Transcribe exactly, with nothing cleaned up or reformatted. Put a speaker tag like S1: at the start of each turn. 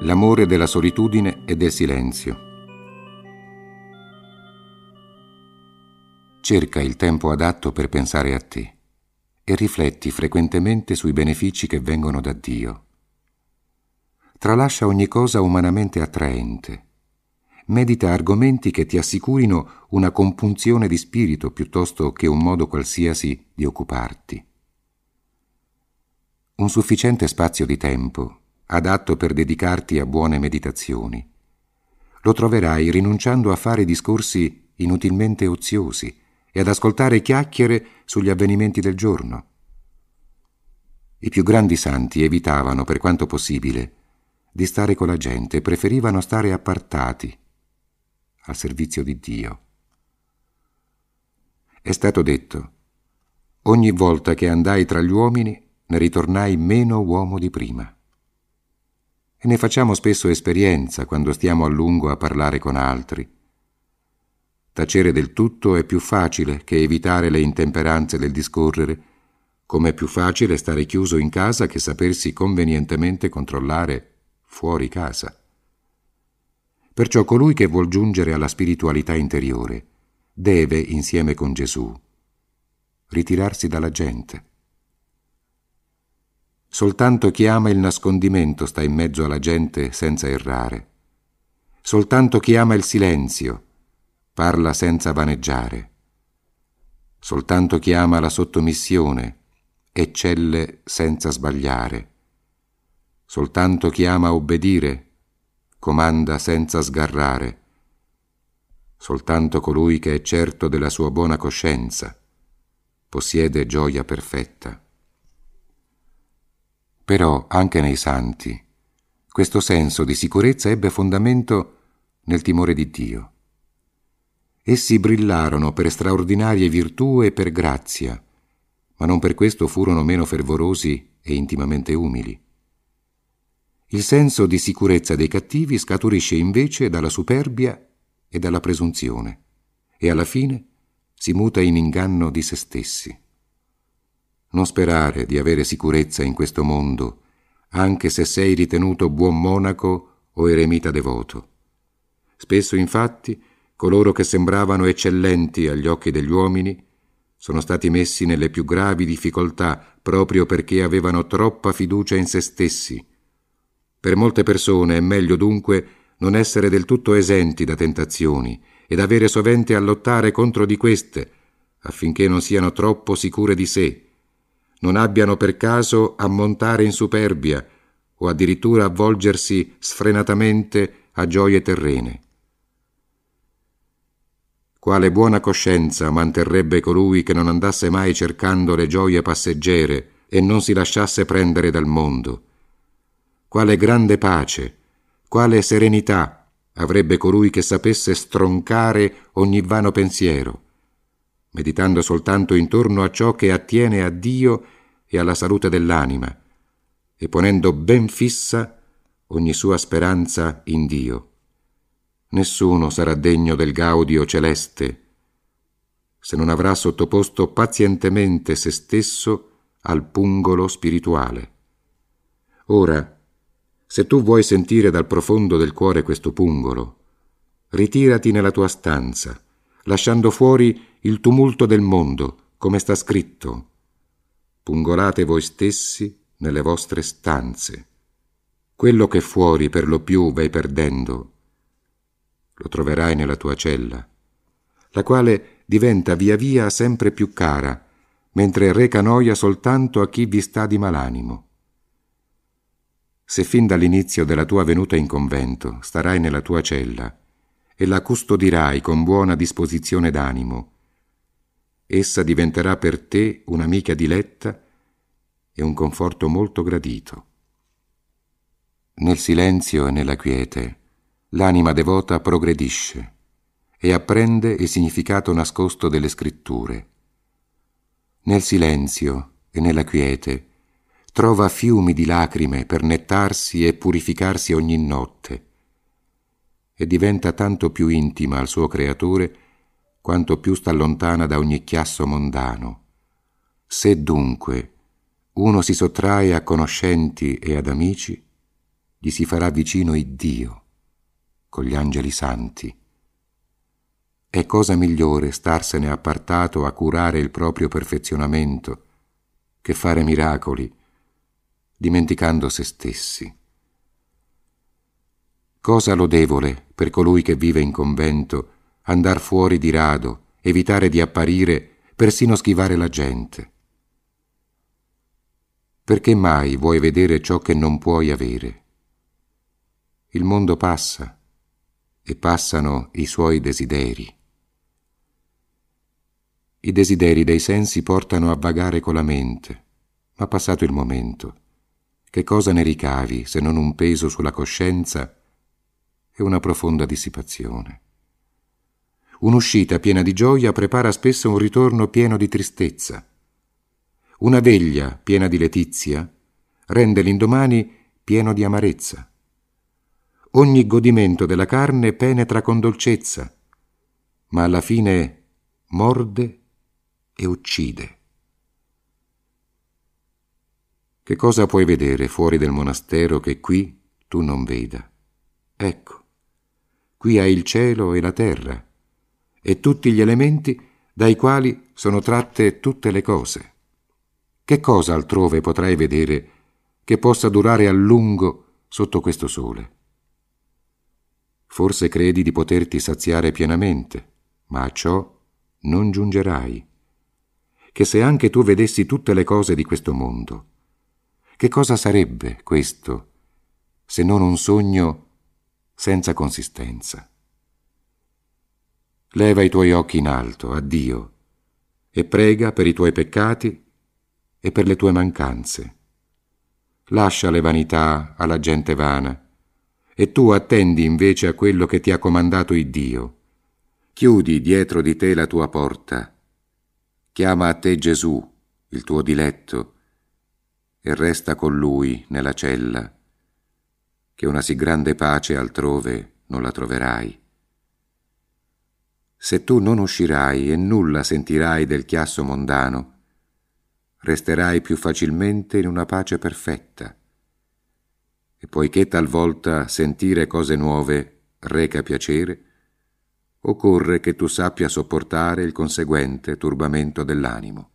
S1: L'amore della solitudine e del silenzio. Cerca il tempo adatto per pensare a te e rifletti frequentemente sui benefici che vengono da Dio. Tralascia ogni cosa umanamente attraente. Medita argomenti che ti assicurino una compunzione di spirito piuttosto che un modo qualsiasi di occuparti. Un sufficiente spazio di tempo adatto per dedicarti a buone meditazioni. Lo troverai rinunciando a fare discorsi inutilmente oziosi e ad ascoltare chiacchiere sugli avvenimenti del giorno. I più grandi santi evitavano, per quanto possibile, di stare con la gente e preferivano stare appartati al servizio di Dio. È stato detto: ogni volta che andai tra gli uomini ne ritornai meno uomo di prima. E ne facciamo spesso esperienza quando stiamo a lungo a parlare con altri. Tacere del tutto è più facile che evitare le intemperanze del discorrere, come è più facile stare chiuso in casa che sapersi convenientemente controllare fuori casa. Perciò colui che vuol giungere alla spiritualità interiore deve, insieme con Gesù, ritirarsi dalla gente. Soltanto chi ama il nascondimento sta in mezzo alla gente senza errare. Soltanto chi ama il silenzio parla senza vaneggiare. Soltanto chi ama la sottomissione eccelle senza sbagliare. Soltanto chi ama obbedire comanda senza sgarrare. Soltanto colui che è certo della sua buona coscienza possiede gioia perfetta. Però anche nei santi questo senso di sicurezza ebbe fondamento nel timore di Dio. Essi brillarono per straordinarie virtù e per grazia, ma non per questo furono meno fervorosi e intimamente umili. Il senso di sicurezza dei cattivi scaturisce invece dalla superbia e dalla presunzione, e alla fine si muta in inganno di se stessi. Non sperare di avere sicurezza in questo mondo, anche se sei ritenuto buon monaco o eremita devoto. Spesso, infatti, coloro che sembravano eccellenti agli occhi degli uomini sono stati messi nelle più gravi difficoltà proprio perché avevano troppa fiducia in se stessi. Per molte persone è meglio dunque non essere del tutto esenti da tentazioni ed avere sovente a lottare contro di queste, affinché non siano troppo sicure di sé, non abbiano per caso a montare in superbia o addirittura a volgersi sfrenatamente a gioie terrene. Quale buona coscienza manterrebbe colui che non andasse mai cercando le gioie passeggere e non si lasciasse prendere dal mondo? Quale grande pace, quale serenità avrebbe colui che sapesse stroncare ogni vano pensiero, meditando soltanto intorno a ciò che attiene a Dio e alla salute dell'anima, e ponendo ben fissa ogni sua speranza in Dio. Nessuno sarà degno del gaudio celeste se non avrà sottoposto pazientemente se stesso al pungolo spirituale. Ora, se tu vuoi sentire dal profondo del cuore questo pungolo, ritirati nella tua stanza, lasciando fuori il tumulto del mondo, come sta scritto: pungolate voi stessi nelle vostre stanze. Quello che fuori per lo più vai perdendo lo troverai nella tua cella, la quale diventa via via sempre più cara, mentre reca noia soltanto a chi vi sta di malanimo. Se fin dall'inizio della tua venuta in convento starai nella tua cella e la custodirai con buona disposizione d'animo, essa diventerà per te un'amica diletta e un conforto molto gradito. Nel silenzio e nella quiete l'anima devota progredisce e apprende il significato nascosto delle scritture. Nel silenzio e nella quiete trova fiumi di lacrime per nettarsi e purificarsi ogni notte e diventa tanto più intima al suo creatore quanto più sta lontana da ogni chiasso mondano. Se dunque uno si sottrae a conoscenti e ad amici, gli si farà vicino Iddio, con gli angeli santi. È cosa migliore starsene appartato a curare il proprio perfezionamento che fare miracoli, dimenticando se stessi. Cosa lodevole per colui che vive in convento andar fuori di rado, evitare di apparire, persino schivare la gente. Perché mai vuoi vedere ciò che non puoi avere? Il mondo passa e passano i suoi desideri. I desideri dei sensi portano a vagare con la mente, ma passato il momento, che cosa ne ricavi se non un peso sulla coscienza e una profonda dissipazione? Un'uscita piena di gioia prepara spesso un ritorno pieno di tristezza. Una veglia piena di letizia rende l'indomani pieno di amarezza. Ogni godimento della carne penetra con dolcezza, ma alla fine morde e uccide. Che cosa puoi vedere fuori del monastero che qui tu non veda? Ecco, qui hai il cielo e la terra e tutti gli elementi dai quali sono tratte tutte le cose. Che cosa altrove potrai vedere che possa durare a lungo sotto questo sole? Forse credi di poterti saziare pienamente, ma a ciò non giungerai. Che se anche tu vedessi tutte le cose di questo mondo, che cosa sarebbe questo se non un sogno senza consistenza? Leva i tuoi occhi in alto a Dio e prega per i tuoi peccati e per le tue mancanze. Lascia le vanità alla gente vana e tu attendi invece a quello che ti ha comandato Iddio. Chiudi dietro di te la tua porta, chiama a te Gesù, il tuo diletto, e resta con Lui nella cella, che una sì grande pace altrove non la troverai. Se tu non uscirai e nulla sentirai del chiasso mondano, resterai più facilmente in una pace perfetta. E poiché talvolta sentire cose nuove reca piacere, occorre che tu sappia sopportare il conseguente turbamento dell'animo.